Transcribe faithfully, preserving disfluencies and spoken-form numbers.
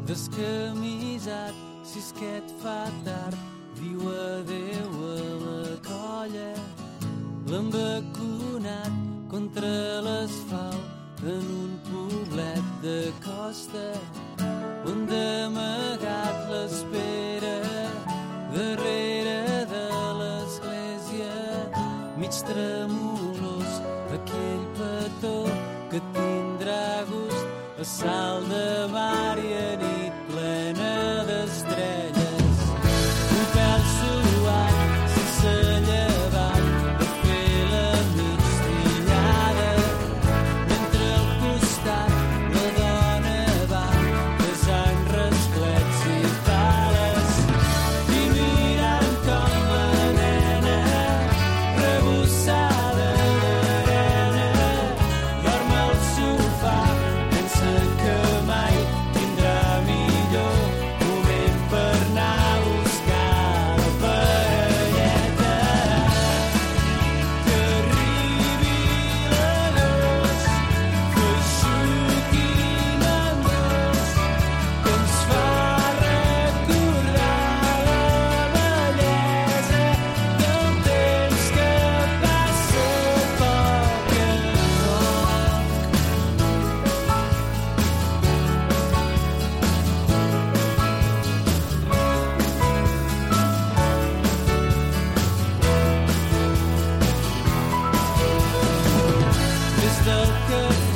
descamisat, si és que et fa tard, diu adeu a la colla. L'han vacunat contra l'asfalt en un poblet de costa, on d'amagat l'espera darrere de l'església, mig tremolós aquell petó que tindrà gust a sal de mar i a nit plena d'estrelles. Un pèl suat sense llevat per fer la migdiada, mentre al costat la dona va besant rasclets i pales i mirant com la nena rebussada d'arena dorm al sofà, pensa que mai tindrà millor moment per anar a buscar la parelleta. Que arribi l'agost, feixuc i mandós, que ens fa recordar la bellesa del temps que passa a poc a poc. Des del cafè